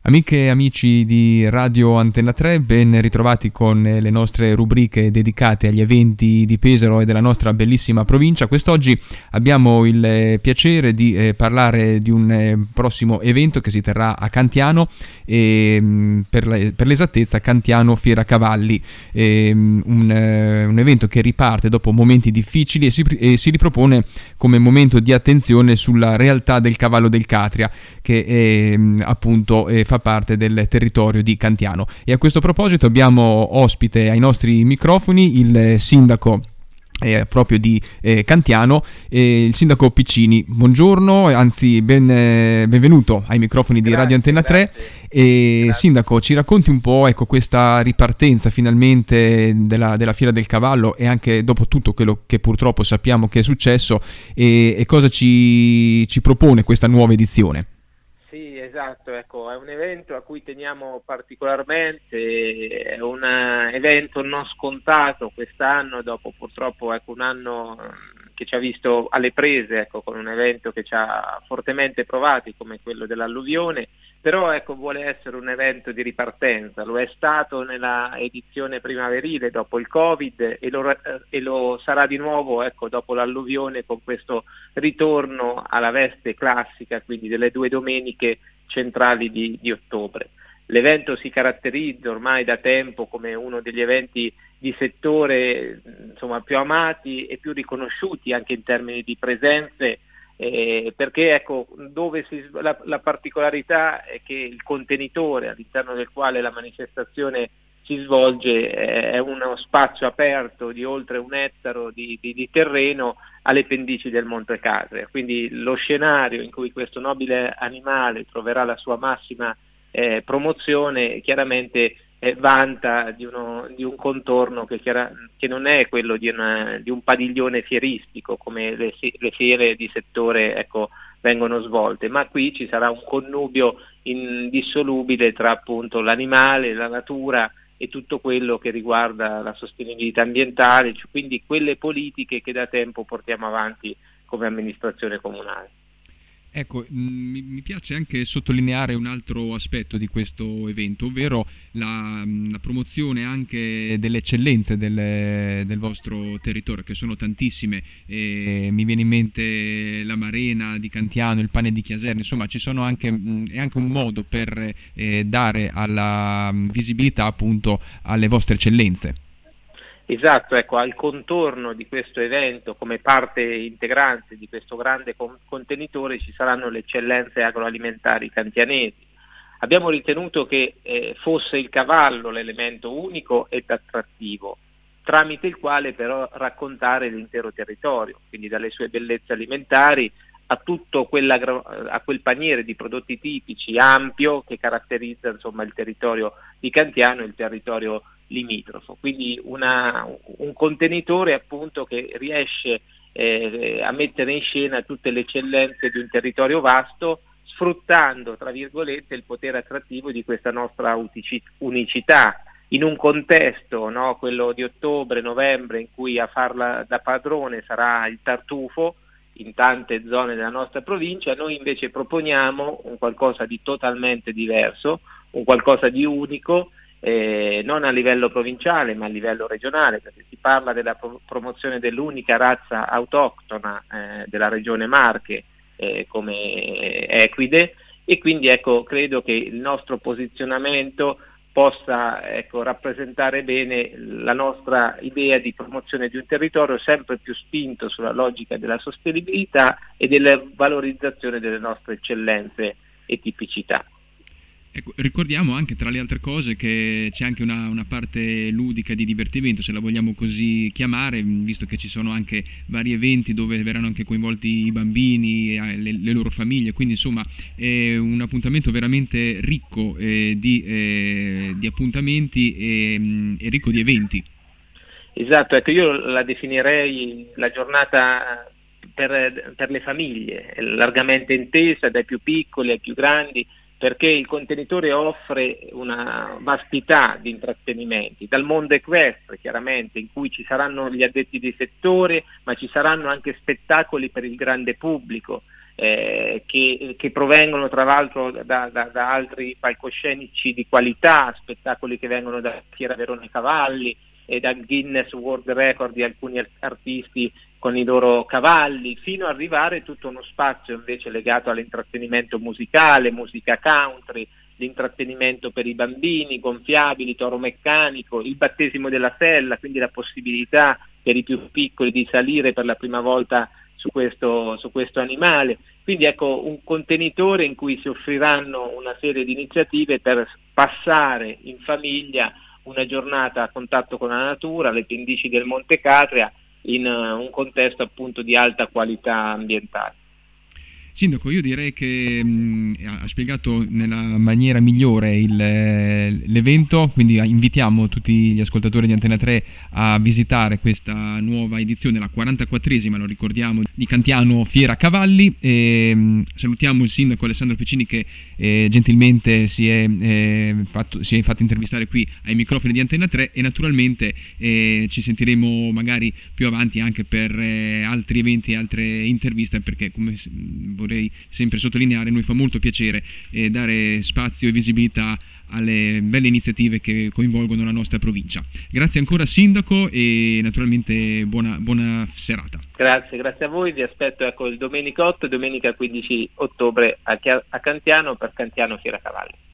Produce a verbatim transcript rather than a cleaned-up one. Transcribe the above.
Amiche e amici di Radio Antenna tre, ben ritrovati con le nostre rubriche dedicate agli eventi di Pesaro e della nostra bellissima provincia. Quest'oggi abbiamo il piacere di eh, parlare di un eh, prossimo evento che si terrà a Cantiano, e, mh, per, la, per l'esattezza Cantiano Fiera Cavalli, e, mh, un, eh, un evento che riparte dopo momenti difficili e si, e si ripropone come momento di attenzione sulla realtà del cavallo del Catria, che è, mh, appunto eh, fa parte del territorio di Cantiano. E a questo proposito abbiamo ospite ai nostri microfoni il sindaco eh, proprio di eh, Cantiano, eh, il sindaco Piccini. Buongiorno, anzi ben, eh, benvenuto ai microfoni di Grazie, Radio Antenna tre. E grazie. Sindaco, ci racconti un po', ecco, questa ripartenza finalmente della, della Fiera del Cavallo, e anche dopo tutto quello che purtroppo sappiamo che è successo, e, e cosa ci, ci propone questa nuova edizione? Sì, esatto, ecco, è un evento a cui teniamo particolarmente, è un evento non scontato quest'anno, dopo purtroppo ecco, un anno che ci ha visto alle prese, ecco, con un evento che ci ha fortemente provati come quello dell'alluvione, però ecco, vuole essere un evento di ripartenza, lo è stato nella edizione primaverile dopo il Covid e lo, e lo sarà di nuovo ecco, dopo l'alluvione, con questo ritorno alla veste classica, quindi delle due domeniche centrali di, di ottobre. L'evento si caratterizza ormai da tempo come uno degli eventi di settore insomma, più amati e più riconosciuti anche in termini di presenze, eh, perché ecco, dove si, la, la particolarità è che il contenitore all'interno del quale la manifestazione si svolge eh, è uno spazio aperto di oltre un ettaro di, di, di terreno alle pendici del Monte Catria, quindi lo scenario in cui questo nobile animale troverà la sua massima eh, promozione chiaramente eh, vanta di, uno, di un contorno che, chiara, che non è quello di, una, di un padiglione fieristico come le, le fiere di settore ecco, vengono svolte, ma qui ci sarà un connubio indissolubile tra appunto l'animale, la natura e tutto quello che riguarda la sostenibilità ambientale, cioè quindi quelle politiche che da tempo portiamo avanti come amministrazione comunale. Ecco, mi, mi piace anche sottolineare un altro aspetto di questo evento, ovvero la, la promozione anche delle eccellenze del, del vostro territorio, che sono tantissime. E mi viene in mente la Marena di Cantiano, il pane di Chiaserni, insomma ci sono anche, è anche un modo per eh, dare alla visibilità appunto alle vostre eccellenze. Esatto, ecco, al contorno di questo evento, come parte integrante di questo grande con- contenitore, ci saranno le eccellenze agroalimentari cantianesi. Abbiamo ritenuto che eh, fosse il cavallo l'elemento unico ed attrattivo, tramite il quale però raccontare l'intero territorio, quindi dalle sue bellezze alimentari a tutto a quel paniere di prodotti tipici ampio che caratterizza insomma il territorio di Cantiano e il territorio limitrofo, quindi una, un contenitore appunto che riesce eh, a mettere in scena tutte le eccellenze di un territorio vasto, sfruttando tra virgolette il potere attrattivo di questa nostra unicità in un contesto, no, quello di ottobre-novembre, in cui a farla da padrone sarà il tartufo in tante zone della nostra provincia. Noi invece proponiamo un qualcosa di totalmente diverso, un qualcosa di unico, eh, non a livello provinciale ma a livello regionale, perché si parla della pro- promozione dell'unica razza autoctona eh, della regione Marche eh, come equide, e quindi ecco, credo che il nostro posizionamento possa ecco, rappresentare bene la nostra idea di promozione di un territorio sempre più spinto sulla logica della sostenibilità e della valorizzazione delle nostre eccellenze e tipicità. Ecco, ricordiamo anche tra le altre cose che c'è anche una, una parte ludica di divertimento, se la vogliamo così chiamare, visto che ci sono anche vari eventi dove verranno anche coinvolti i bambini, le, le loro famiglie, quindi insomma è un appuntamento veramente ricco eh, di, eh, di appuntamenti e, e ricco di eventi. Esatto, ecco, io la definirei la giornata per, per le famiglie, largamente intesa dai più piccoli ai più grandi, perché il contenitore offre una vastità di intrattenimenti, dal mondo equestre chiaramente, in cui ci saranno gli addetti di settore, ma ci saranno anche spettacoli per il grande pubblico, eh, che, che provengono tra l'altro da, da, da altri palcoscenici di qualità, spettacoli che vengono da Fiera Verona Cavalli e dal Guinness World Record di alcuni artisti con i loro cavalli, fino ad arrivare tutto uno spazio invece legato all'intrattenimento musicale, musica country, l'intrattenimento per i bambini, gonfiabili, toro meccanico, il battesimo della sella, quindi la possibilità per i più piccoli di salire per la prima volta su questo, su questo animale. Quindi ecco un contenitore in cui si offriranno una serie di iniziative per passare in famiglia una giornata a contatto con la natura, le pendici del Monte Catria, in uh, un contesto appunto di alta qualità ambientale. Sindaco, io direi che mh, ha spiegato nella maniera migliore il, l'evento, quindi invitiamo tutti gli ascoltatori di Antena tre a visitare questa nuova edizione, la quarantaquattresima, lo ricordiamo, di Cantiano Fiera Cavalli. E, mh, salutiamo il sindaco Alessandro Piccini che eh, gentilmente si è, eh, fatto, si è fatto intervistare qui ai microfoni di Antena tre, e naturalmente eh, ci sentiremo magari più avanti anche per eh, altri eventi e altre interviste, perché come vorrei sempre sottolineare, noi fa molto piacere eh, dare spazio e visibilità alle belle iniziative che coinvolgono la nostra provincia. Grazie ancora sindaco e naturalmente buona, buona serata. Grazie, grazie a voi, vi aspetto ecco il domenica otto e domenica quindici ottobre a, a Cantiano per Cantiano Fiera Cavalli.